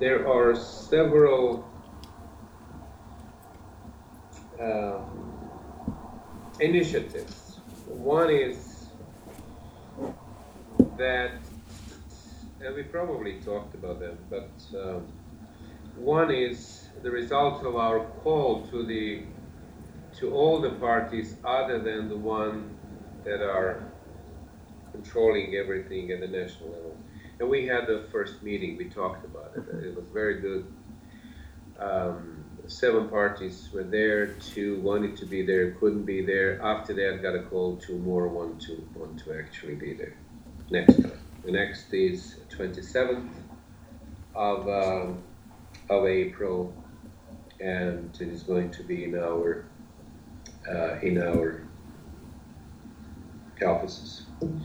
there are several initiatives. One is that, and we probably talked about them, but one is the result of our call to all the parties other than the one that are controlling everything at the national level. And we had the first meeting, we talked about it. It was very good. 7 parties were there, 2 wanted to be there, couldn't be there. After that, got a call, 2 more want to actually be there next time. The next is 27th of April, and it is going to be in our offices.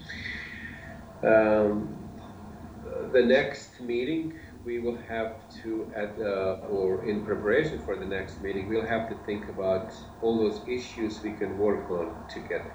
The next meeting, we will have to, or in preparation for the next meeting, we'll have to think about all those issues we can work on together.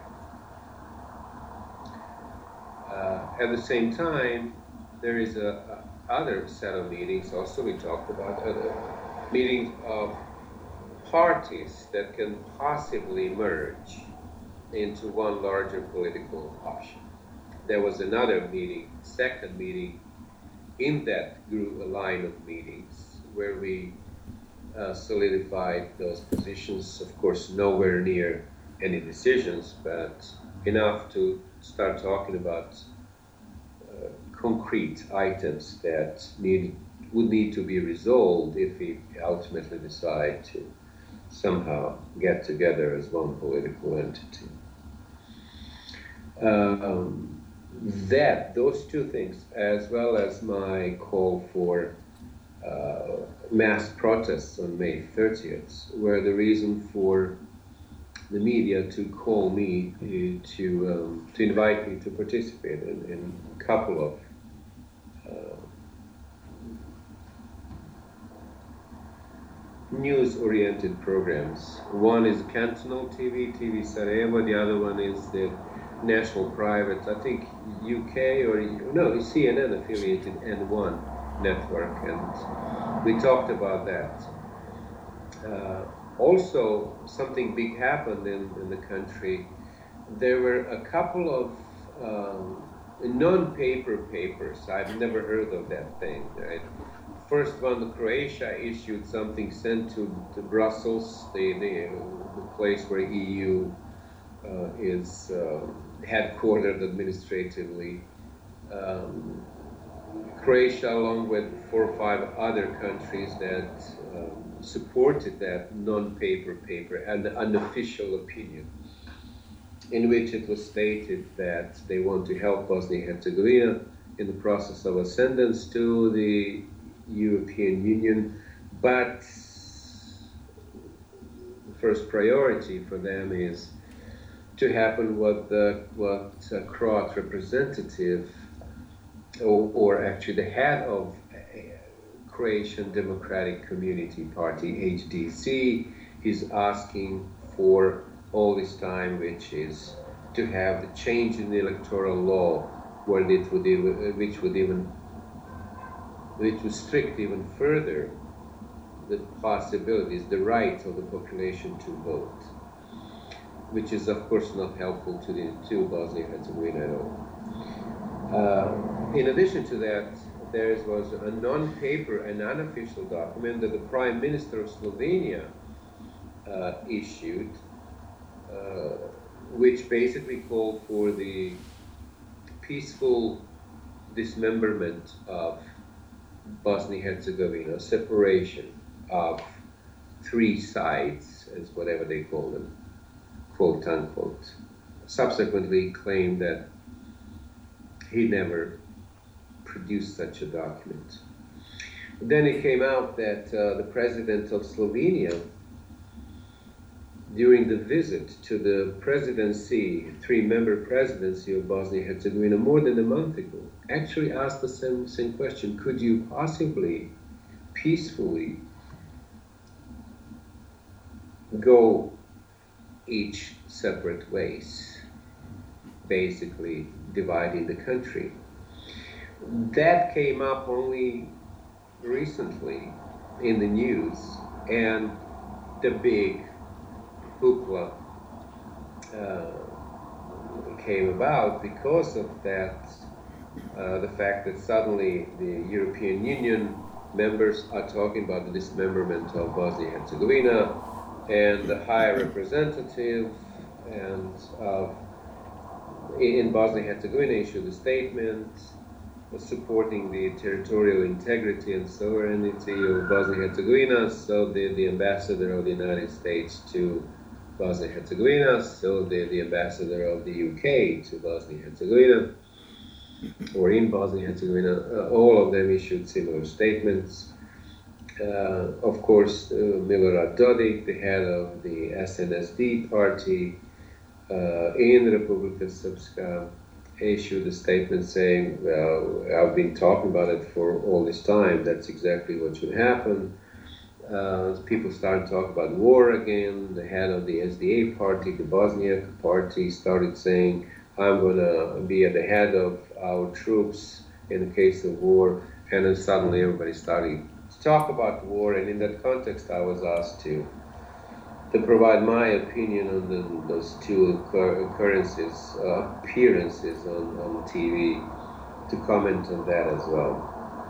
At the same time, there is a other set of meetings also we talked about, other meetings of parties that can possibly merge into one larger political option. There was another meeting, second meeting, in that group, a line of meetings where we solidified those positions. Of course, nowhere near any decisions, but enough to start talking about concrete items that would need to be resolved if we ultimately decide to somehow get together as one political entity. Those two things, as well as my call for mass protests on May 30th, were the reason for the media to call me to invite me to participate in a couple of news-oriented programs. One is Cantonal TV Sarajevo. The other one is the national private, I think UK or no, CNN affiliated N1 network, and we talked about that. Also, something big happened in the country. There were a couple of non-paper papers. I've never heard of that thing. Right? First one, Croatia issued something sent to Brussels, the place where EU is headquartered administratively. Croatia, along with 4 or 5 other countries that supported that non-paper paper and the unofficial opinion, in which it was stated that they want to help Bosnia-Herzegovina in the process of ascendance to the European Union, but the first priority for them is to happen what a Croat representative, or actually the head of Croatian Democratic Community Party, HDZ, is asking for all this time, which is to have the change in the electoral law, where it would which would restrict even further the possibilities, the right of the population to vote, which is of course not helpful to Bosnia-Herzegovina at all. In addition to that, there was a non-paper and unofficial document that the Prime Minister of Slovenia issued, which basically called for the peaceful dismemberment of Bosnia-Herzegovina, separation of 3 sides, as whatever they call them, quote unquote. Subsequently claimed that he never produced such a document. Then it came out that the president of Slovenia, during the visit to the presidency, 3-member presidency of Bosnia-Herzegovina more than a month ago, actually asked the same question: could you possibly peacefully go each separate ways, basically dividing the country? That came up only recently in the news, and the big hoopla came about because of that, the fact that suddenly the European Union members are talking about the dismemberment of Bosnia-Herzegovina, and the High Representative and in Bosnia-Herzegovina issued a statement supporting the territorial integrity and sovereignty of Bosnia-Herzegovina. So did the ambassador of the United States to Bosnia-Herzegovina, so did the ambassador of the UK to Bosnia-Herzegovina, or in Bosnia-Herzegovina. All of them issued similar statements. Of course, Milorad Dodik, the head of the SNSD party in Republika Srpska, issued a statement saying, well, I've been talking about it for all this time, that's exactly what should happen. People started talking about war again. The head of the SDA party, the Bosniak party, started saying, I'm going to be at the head of our troops in the case of war. And then suddenly everybody started to talk about war. And in that context, I was asked to provide my opinion on those two appearances on TV, to comment on that as well.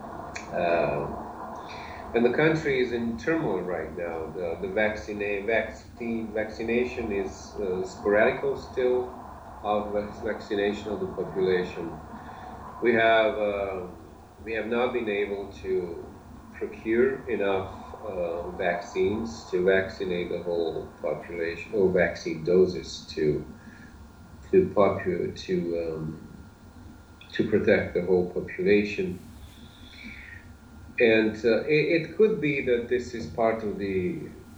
And the country is in turmoil right now. The vaccination is sporadical still, of vaccination of the population. We have not been able to procure enough vaccines to vaccinate the whole population, or vaccine doses to protect the whole population. And it could be that this is part of the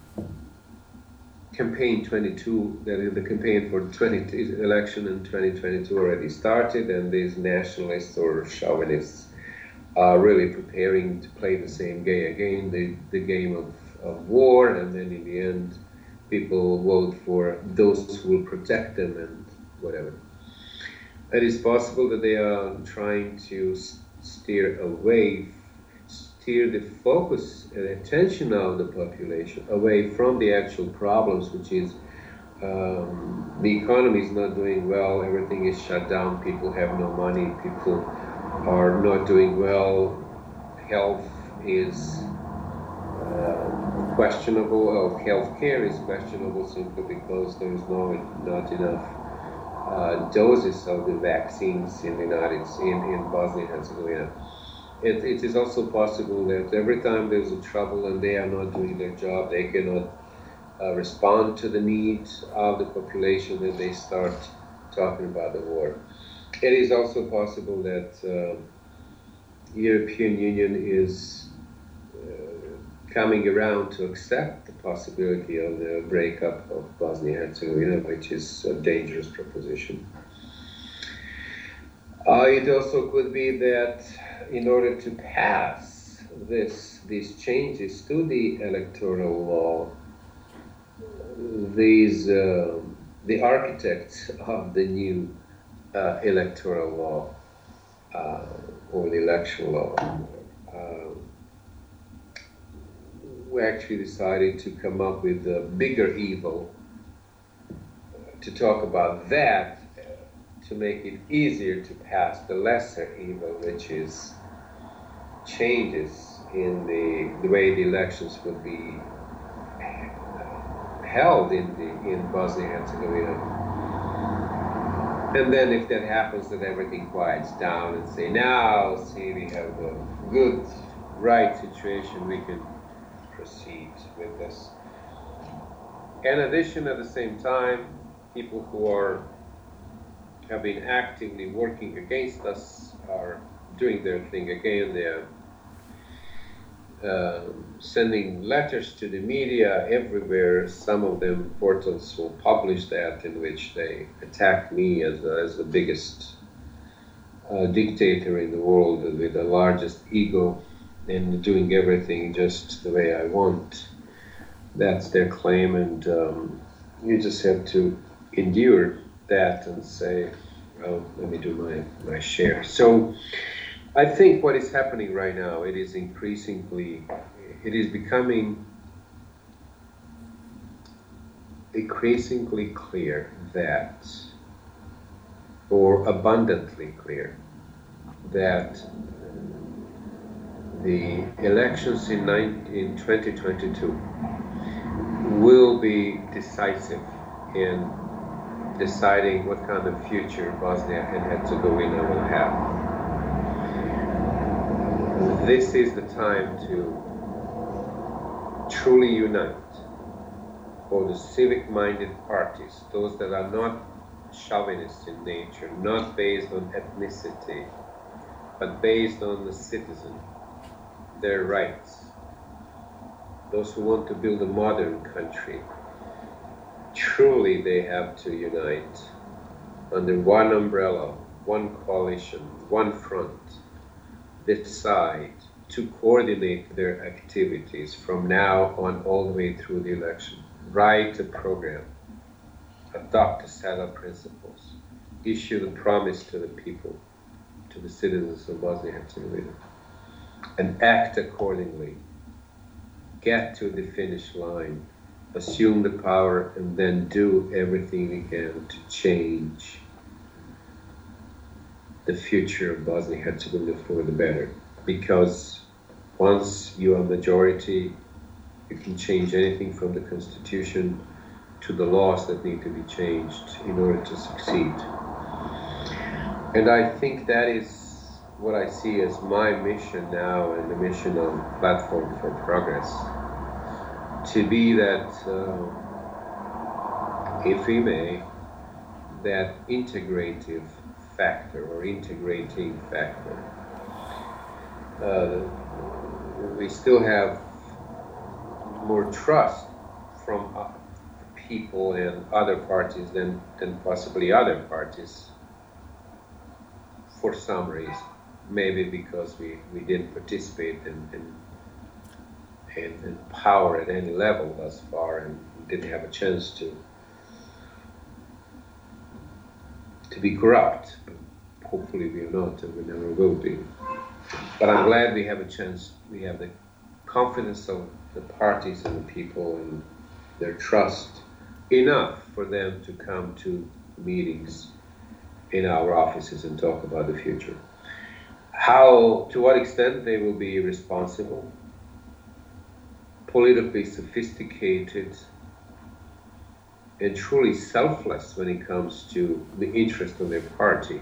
campaign 22, that the campaign for election in 2022 already started, and these nationalists or chauvinists are really preparing to play the same game again, the game of war, and then in the end, people vote for those who will protect them and whatever. It is possible that they are trying to steer the focus and attention of the population away from the actual problems, which is the economy is not doing well, everything is shut down, people have no money, people are not doing well, health is questionable, health care is questionable simply because there is not enough doses of the vaccines in Bosnia-Herzegovina. It is also possible that every time there's a trouble and they are not doing their job, they cannot respond to the needs of the population, that they start talking about the war. It is also possible that European Union is coming around to accept the possibility of the breakup of Bosnia-Herzegovina, which is a dangerous proposition. It also could be that in order to pass these changes to the electoral law, the architects of the new electoral law or the election law we actually decided to come up with a bigger evil, to talk about that, to make it easier to pass the lesser evil, which is changes in the way the elections would be held in Bosnia-Herzegovina. And then if that happens, that everything quiets down and say, now, see, we have a good, right situation, we can proceed with this. In addition, at the same time, people who have been actively working against us are doing their thing again. They are sending letters to the media everywhere. Some of them portals will publish that, in which they attack me as the biggest dictator in the world with the largest ego and doing everything just the way I want. That's their claim, and you just have to endure that and say, well, let me do my share. So I think what is happening right now, it is becoming increasingly clear that, or abundantly clear, that the elections in 2022 will be decisive in deciding what kind of future Bosnia and Herzegovina will have. This is the time to truly unite for the civic-minded parties, those that are not chauvinist in nature, not based on ethnicity, but based on the citizen, their rights. Those who want to build a modern country, truly they have to unite under one umbrella, one coalition, one front, decide to coordinate their activities from now on all the way through the election, write a program, adopt a set of principles, issue the promise to the people, to the citizens of Bosnia and Herzegovina, and act accordingly. Get to the finish line, assume the power, and then do everything we can to change the future of Bosnia and Herzegovina for the better. Because once you are majority, you can change anything from the constitution to the laws that need to be changed in order to succeed. And I think that is what I see as my mission now, and the mission of Platform for Progress, to be that, if we may, that integrative factor or integrating factor. We still have more trust from people and other parties than possibly other parties, for some reason. Maybe because we didn't participate in power at any level thus far, and didn't have a chance to be corrupt. But hopefully we are not, and we never will be. But I'm glad we have a chance. We have the confidence of the parties and the people and their trust enough for them to come to meetings in our offices and talk about the future. To what extent they will be responsible, politically sophisticated, and truly selfless when it comes to the interest of their party,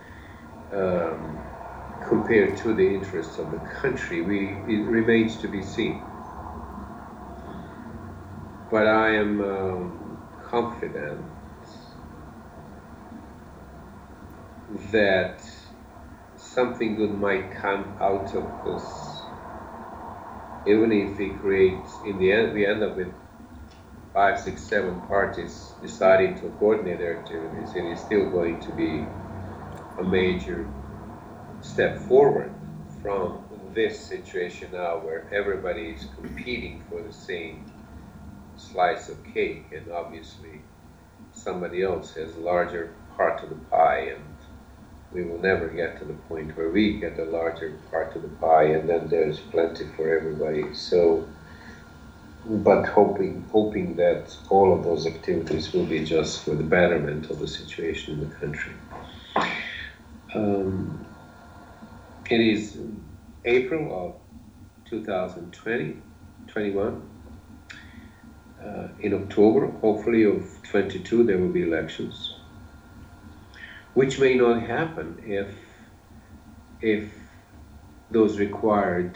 compared to the interests of the country, it remains to be seen. But I am confident that something good might come out of this, even if we create, in the end, we end up with 5, 6, 7 parties deciding to coordinate their activities. It is still going to be a major step forward from this situation now, where everybody is competing for the same slice of cake, and obviously somebody else has a larger part of the pie, and we will never get to the point where we get a larger part of the pie, and then there's plenty for everybody. So, but hoping that all of those activities will be just for the betterment of the situation in the country. It is April of 2021. In October, hopefully, of 22, there will be elections, which may not happen if those required,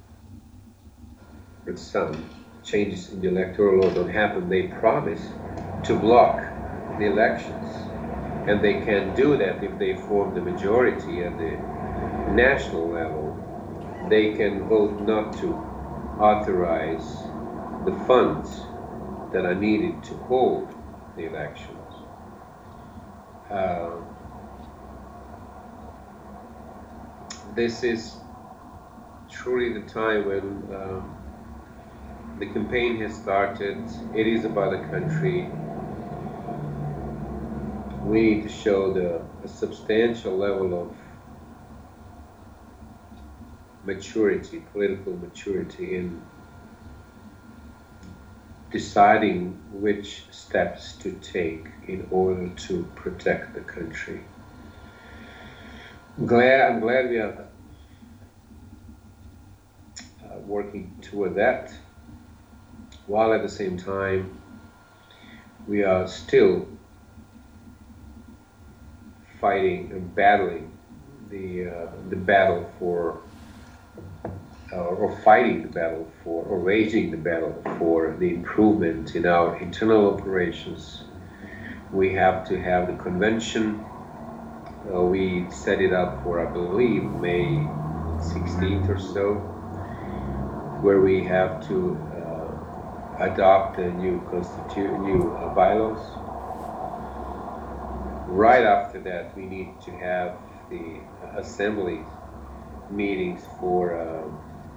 for some changes in the electoral law don't happen. They promise to block the elections, and they can do that if they form the majority at the national level. They can vote not to authorize the funds that are needed to hold the elections. This is truly the time when the campaign has started. It is about the country. We need to show a substantial level of maturity, political maturity in deciding which steps to take in order to protect the country. I'm glad we are working toward that, while at the same time we are still fighting and battling the battle for, or fighting the battle for, or waging the battle for the improvement in our internal operations. We have to have the convention. We set it up for, I believe, May 16th or so, where we have to adopt a new bylaws. Right after that, we need to have the assembly meetings for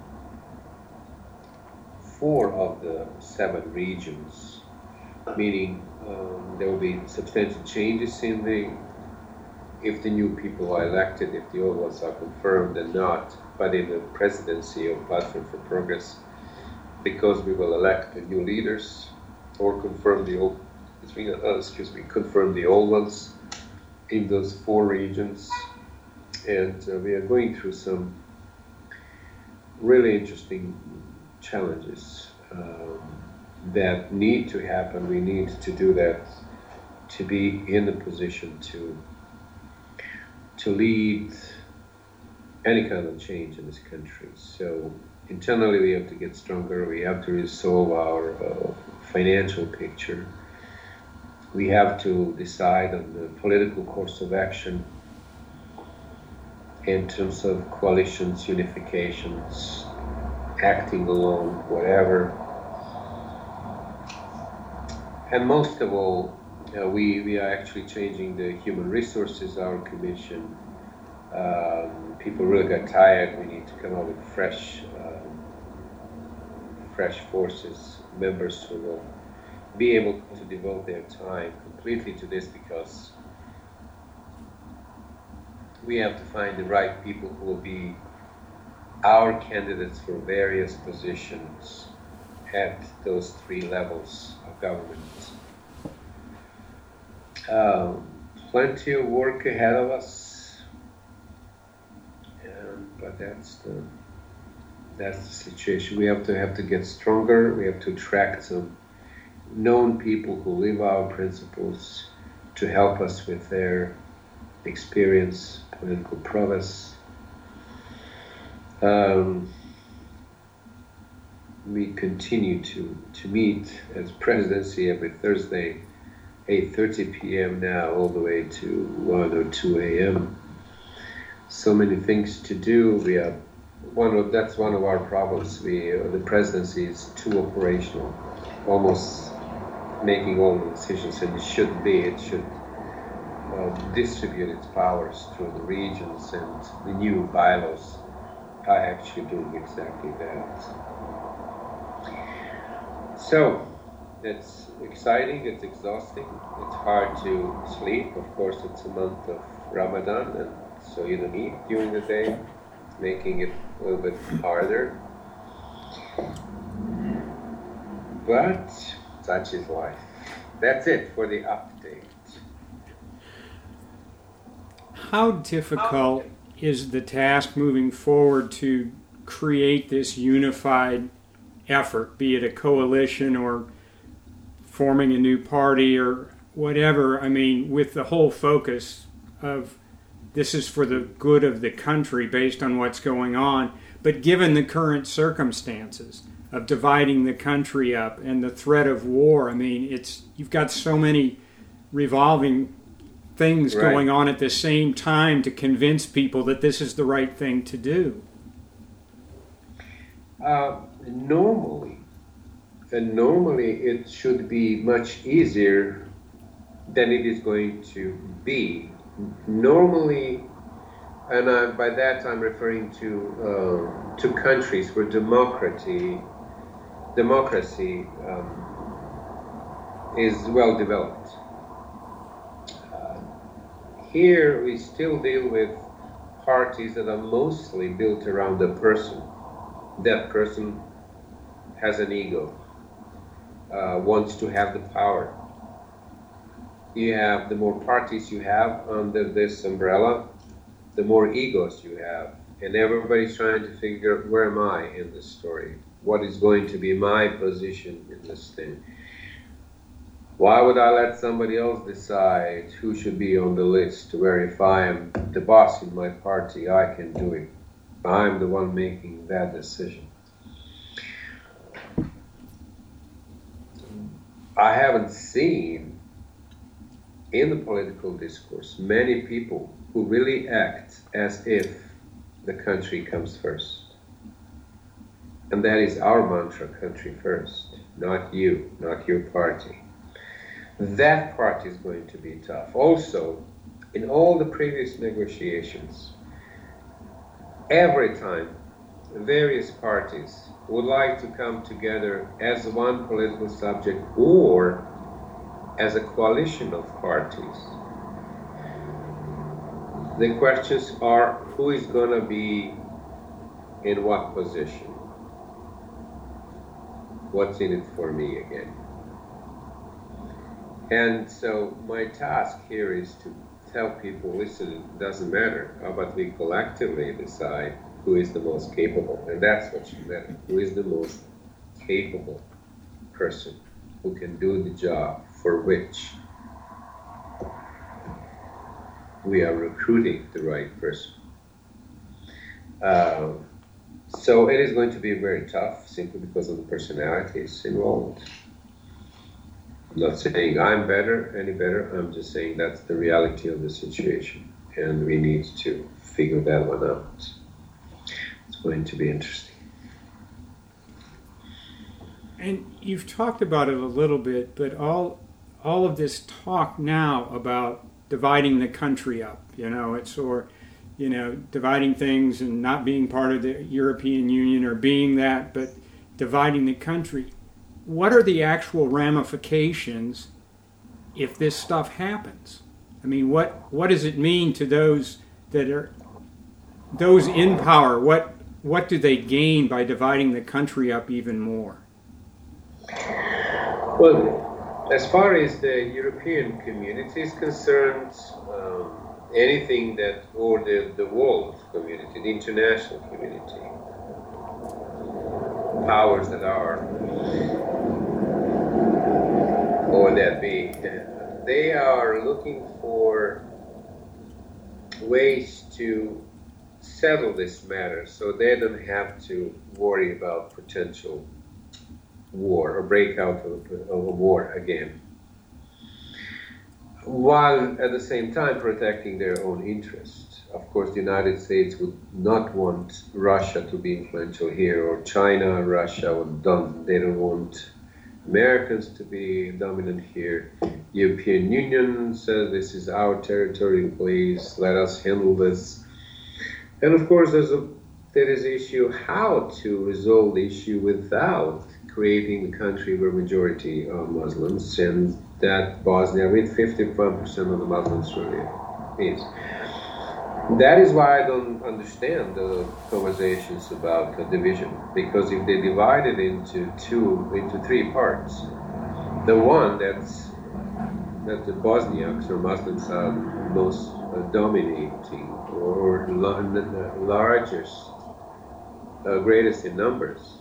4 of the 7 regions, meaning there will be substantial changes if the new people are elected, if the old ones are confirmed and not, but in the presidency of Platform for Progress, because we will elect the new leaders or confirm the old ones in those 4 regions. And we are going through some really interesting challenges that need to happen. We need to do that to be in the position to lead any kind of change in this country. So internally we have to get stronger. We have to resolve our financial picture. We have to decide on the political course of action in terms of coalitions, unifications, acting alone, whatever. And most of all, we are actually changing the human resources, our commission. People really got tired. We need to come up with fresh forces, members who will be able to devote their time completely to this, because we have to find the right people who will be our candidates for various positions at those 3 levels of government. Plenty of work ahead of us, but that's the situation. We have to get stronger. We have to attract some known people who live our principles to help us with their experience, political prowess. We continue to meet as presidency every Thursday, 8:30 p.m. now, all the way to 1 or 2 a.m. So many things to do. That's one of our problems. The presidency is too operational, almost making all the decisions, and it shouldn't be. It should distribute its powers through the regions, and the new bylaws are actually doing exactly that. So it's exciting, it's exhausting, it's hard to sleep. Of course, it's a month of Ramadan, and so you don't eat during the day, making it a little bit harder. But such is life. That's it for the update. How difficult is the task moving forward to create this unified effort, be it a coalition or forming a new party or whatever? I mean, with the whole focus of this is for the good of the country based on what's going on, but given the current circumstances of dividing the country up and the threat of war, I mean, you've got so many revolving things going on at the same time to convince people that this is the right thing to do. Normally it should be much easier than it is going to be. Normally, and by that I'm referring to countries where democracy is well developed. Here we still deal with parties that are mostly built around a person. That person has an ego, wants to have the power. You have, the more parties you have under this umbrella, the more egos you have. And everybody's trying to figure out, where am I in this story? What is going to be my position in this thing? Why would I let somebody else decide who should be on the list, where if I am the boss in my party, I can do it? I'm the one making that decision. I haven't seen in the political discourse many people who really act as if the country comes first. And that is our mantra, country first, not you, not your party. That part is going to be tough. Also, in all the previous negotiations, every time various parties would like to come together as one political subject or as a coalition of parties, the questions are, who is going to be in what position? What's in it for me again? And so my task here is to tell people, listen, it doesn't matter. How about we collectively decide who is the most capable? And that's what should matter. Who is the most capable person who can do the job for which we are recruiting the right person. So it is going to be very tough simply because of the personalities involved. I'm not saying I'm better, any better, I'm just saying that's the reality of the situation. And we need to figure that one out. It's going to be interesting. And you've talked about it a little bit, but all of this talk now about dividing the country up, dividing things and not being part of the European Union or being that, but dividing the country. What are the actual ramifications if this stuff happens? I mean, what does it mean to those in power? What do they gain by dividing the country up even more? Well, as far as the European community is concerned, anything that, or the world community, the international community, powers that are, or that be, they are looking for ways to settle this matter so they don't have to worry about potential war or breakout of a war again, while at the same time protecting their own interests. Of course, the United States would not want Russia to be influential here, or China, Russia, they don't want Americans to be dominant here. European Union says this is our territory, please let us handle this. And of course, there is the issue how to resolve the issue without creating a country where majority are Muslims, and that Bosnia with 51% of the Muslims really is. That is why I don't understand the conversations about the division, because if they divide it into three parts, the one that the Bosniaks or Muslims are most dominating or largest, greatest in numbers,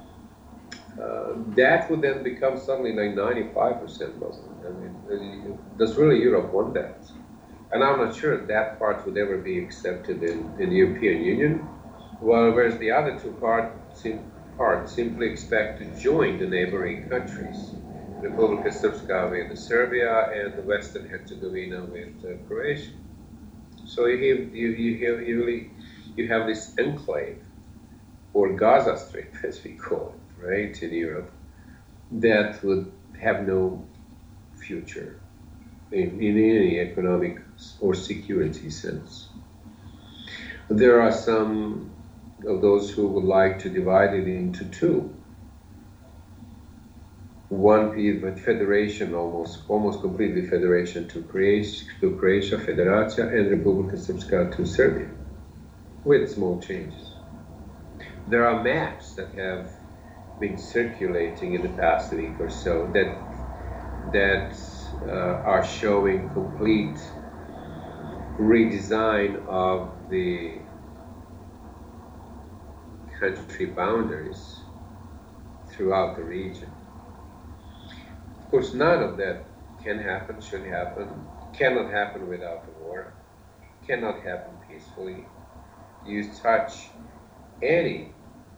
that would then become suddenly like 95% Muslim. I mean, does really Europe want that? And I'm not sure that part would ever be accepted in the European Union, whereas the other two parts simply expect to join the neighboring countries, Republika Srpska with Serbia and the Western Herzegovina with Croatia. So you have this enclave, or Gaza Strip as we call it, right, in Europe, that would have no future in any economic or security sense. There are some of those who would like to divide it into two. One with federation, almost completely federation to Croatia, Federacija, and Republika Srpska to Serbia. with small changes. There are maps that have been circulating in the past week or so that are showing complete redesign of the country boundaries throughout the region. Of course, none of that can happen, should happen, cannot happen without a war, cannot happen peacefully. You touch any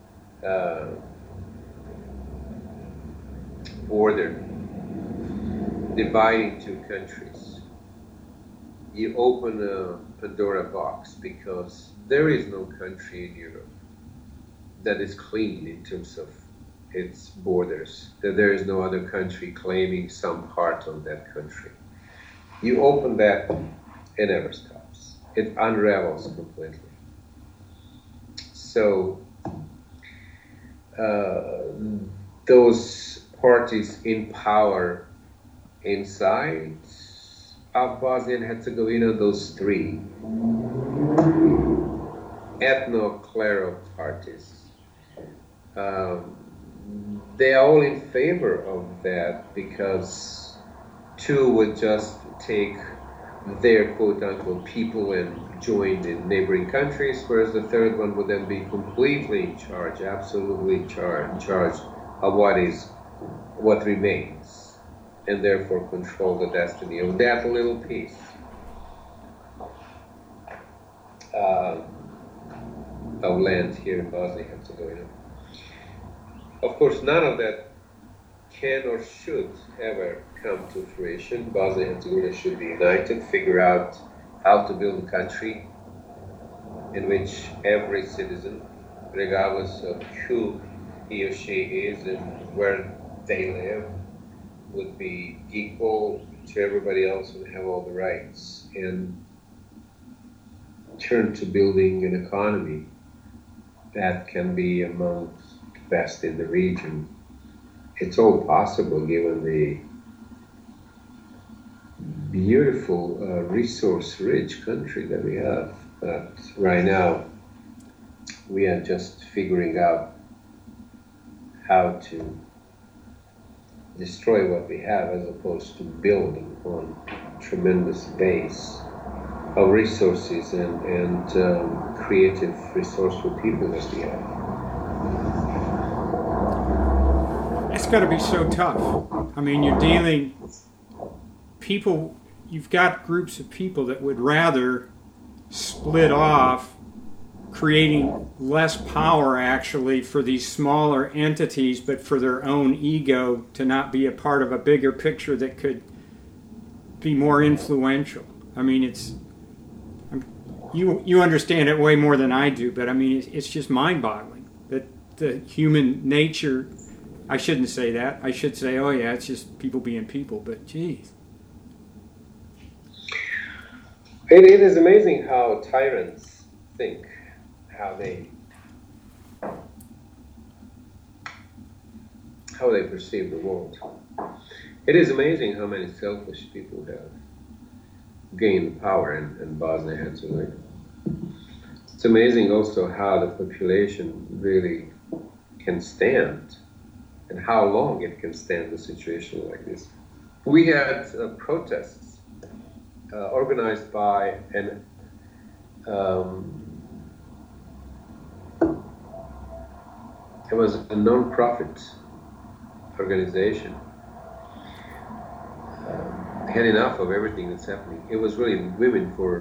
border dividing two countries, you open a Pandora box, because there is no country in Europe that is clean in terms of its borders, that there is no other country claiming some part of that country. You open that, it never stops. It unravels completely. So those parties in power inside of Bosnia and Herzegovina, those three ethno-clero parties, they are all in favor of that, because two would just take their quote-unquote people and join in neighboring countries, whereas the third one would then be completely in charge, absolutely in charge of what remains, and therefore control the destiny of that little piece of land here in Bosnia-Herzegovina. Of course, none of that can or should ever come to fruition. Bosnia-Herzegovina should be united, figure out how to build a country in which every citizen, regardless of who he or she is and where they live, would be equal to everybody else and have all the rights, and turn to building an economy that can be among the best in the region. It's all possible given the beautiful, resource-rich country that we have. But right now, we are just figuring out how to destroy what we have, as opposed to building on tremendous base of resources and creative, resourceful people that we have. It's got to be so tough. I mean, you're dealing people. You've got groups of people that would rather split off, creating less power actually for these smaller entities, but for their own ego to not be a part of a bigger picture that could be more influential. I mean, you understand it way more than I do, but I mean, it's just mind-boggling that the human nature. I shouldn't say that. I should say, oh yeah, it's just people being people. But geez. It is amazing how tyrants think, how they perceive the world. It is amazing how many selfish people have gained power in Bosnia and Herzegovina. It's amazing also how the population really can stand, and how long it can stand a situation like this. We had protests organized by it was a non-profit organization. Had enough of everything that's happening. It was really women for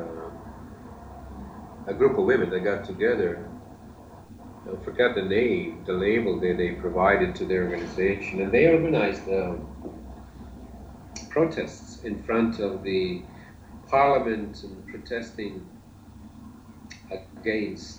a group of women that got together. I forgot the name, the label that they provided to their organization, and they organized protests in front of the parliament and protesting against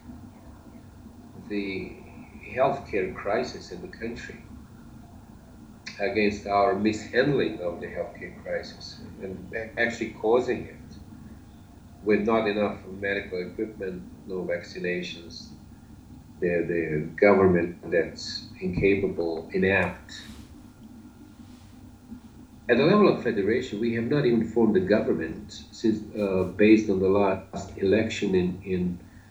the healthcare crisis in the country, against our mishandling of the healthcare crisis, and actually causing it with not enough medical equipment, no vaccinations, the government that's incapable, inept. At the level of federation, we have not even formed a government since based on the last election in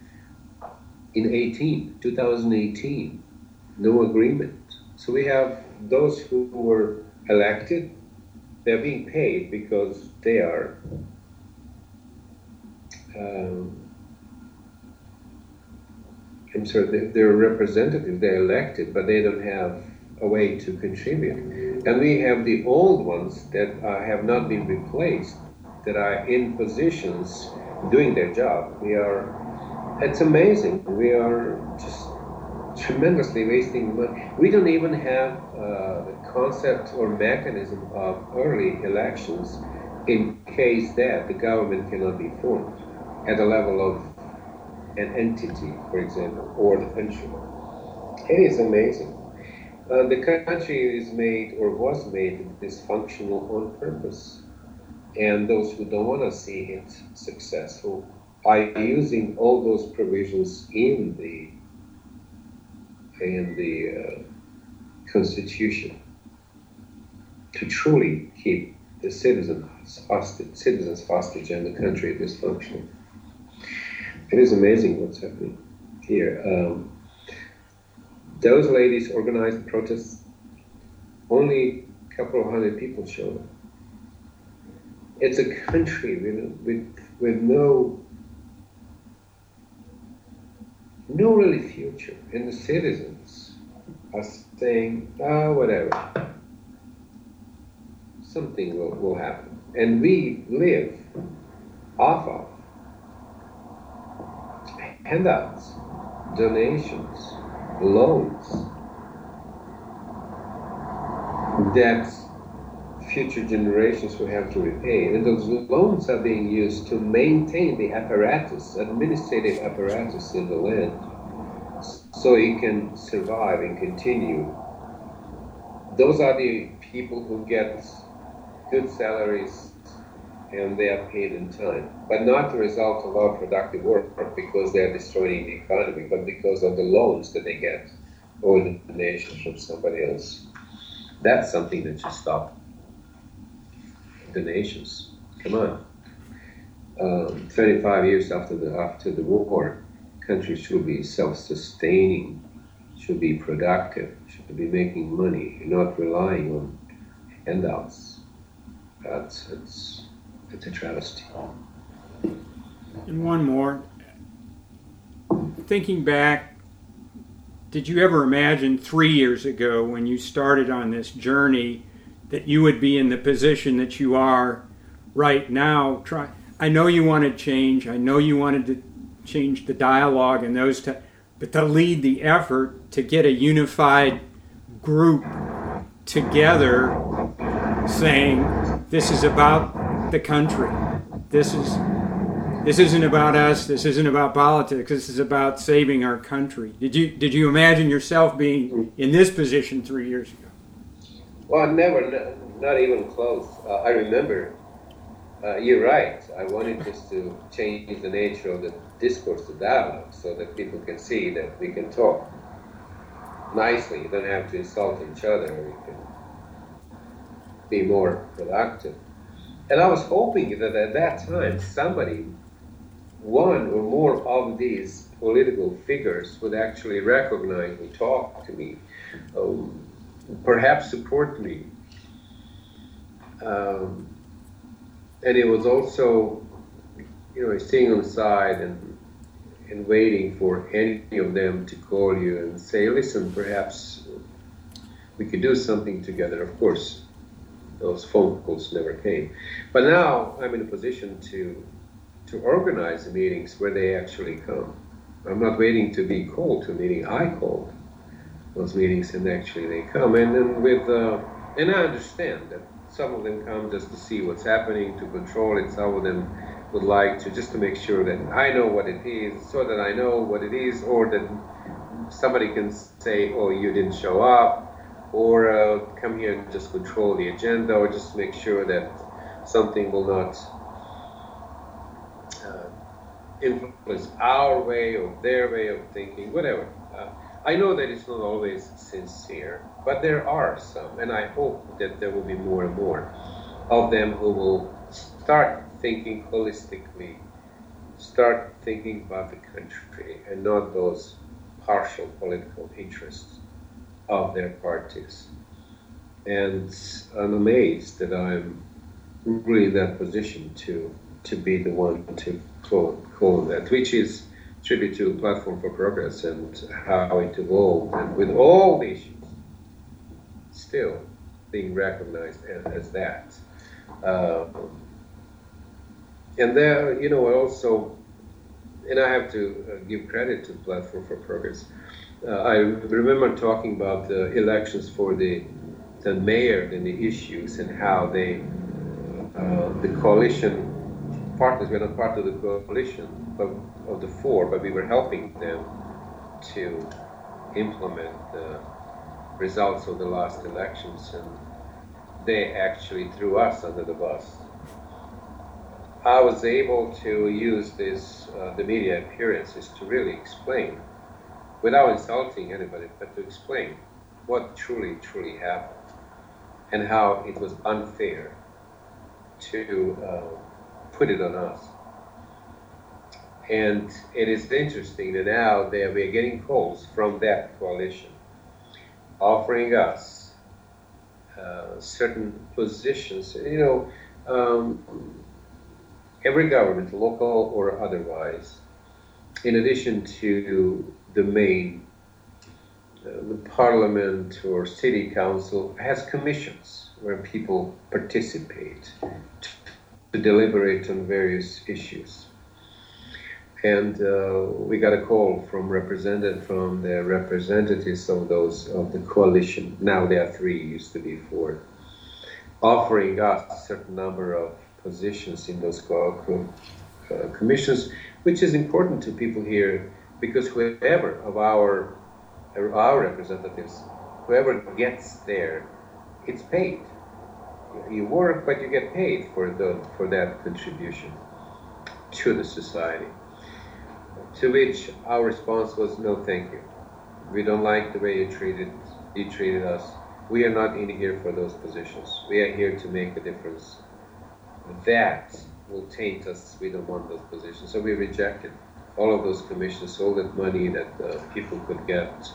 in 2018, no agreement. So we have those who were elected, they're being paid because they are they're representatives, they're elected, but they don't have a way to contribute. And we have the old ones that have not been replaced, that are in positions doing their job. It's amazing. We are just tremendously wasting money. We don't even have the concept or mechanism of early elections in case that the government cannot be formed at the level of an entity, for example, or the country. It is amazing. The country is made or was made dysfunctional on purpose. And those who don't want to see it successful are using all those provisions in the Constitution to truly keep the citizens hostage and the country dysfunctional. It is amazing what's happening here. Those ladies organized protests. Only a couple of hundred people showed up. It's a country with no really future, and the citizens are saying, whatever, something will happen. And we live off of handouts, donations, loans that future generations will have to repay. And those loans are being used to maintain the apparatus, administrative apparatus in the land, so it can survive and continue. Those are the people who get good salaries and they are paid in time, but not the result of our productive work because they are destroying the economy, but because of the loans that they get or the donations from somebody else. That's something that should stop. Donations. Come on. 25 years after the war, countries should be self-sustaining, should be productive, should be making money, not relying on handouts. It's a travesty. And one more. Thinking back, did you ever imagine 3 years ago when you started on this journey that you would be in the position that you are right now? I know you wanted change. I know you wanted to change the dialogue and but to lead the effort to get a unified group together saying, this is about the country. This isn't about us. This isn't about politics. This is about saving our country. Did you imagine yourself being in this position 3 years ago? Well, never, not even close. I remember, you're right, I wanted just to change the nature of the discourse, the dialogue, so that people can see that we can talk nicely. You don't have to insult each other. We can be more productive. And I was hoping that at that time somebody, one or more of these political figures would actually recognize and talk to me, perhaps support me. And it was also, staying on the side and waiting for any of them to call you and say, listen, perhaps we could do something together. Of course, those phone calls never came. But now I'm in a position to organize the meetings where they actually come. I'm not waiting to be called to a meeting. I called those meetings and actually they come. And then and I understand that some of them come just to see what's happening, to control it. Some of them would like to just to make sure that I know what it is, so that I know what it is, or that somebody can say, oh, you didn't show up, or come here and just control the agenda, or just make sure that something will not influence our way or their way of thinking, whatever. I know that it's not always sincere, but there are some, and I hope that there will be more and more of them who will start thinking holistically start thinking about the country and not those partial political interests of their parties. And I'm amazed that I'm really in that position to be the one to call that, which is tribute to Platform for Progress and how it evolved, and with all the issues still being recognized as that. And there, also, and I have to give credit to Platform for Progress. I remember talking about the elections for the mayor and the issues and how the coalition partners were not part of the coalition of the four, but we were helping them to implement the results of the last elections, and they actually threw us under the bus. I was able to use the media appearances to really explain, without insulting anybody, but to explain what truly happened and how it was unfair to put it on us. And it is interesting that now we are getting calls from that coalition offering us certain positions. Every government, local or otherwise, in addition to the main, the parliament or city council, has commissions where people participate to deliberate on various issues. And we got a call from the representatives of the coalition. Now there are 3, used to be 4, offering us a certain number of positions in those commissions, which is important to people here, because whoever of our representatives, whoever gets there, it's paid. You work, but you get paid for that contribution to the society. To which our response was, no, thank you. We don't like the way you treated us. We are not in here for those positions. We are here to make a difference. That will taint us. We don't want those positions. So we rejected all of those commissions, all that money that people could get.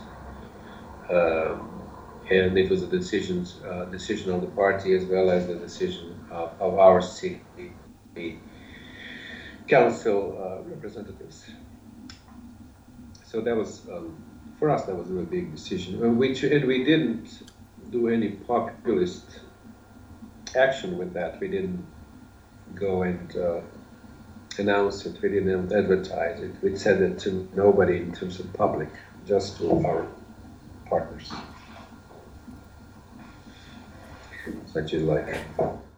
And it was a decision of the party, as well as the decision of our city council representatives. So that was, for us, that was a really big decision. And we didn't do any populist action with that. We didn't go and announce it. We didn't advertise it. We said it to nobody in terms of public, just to our partners. Such as like.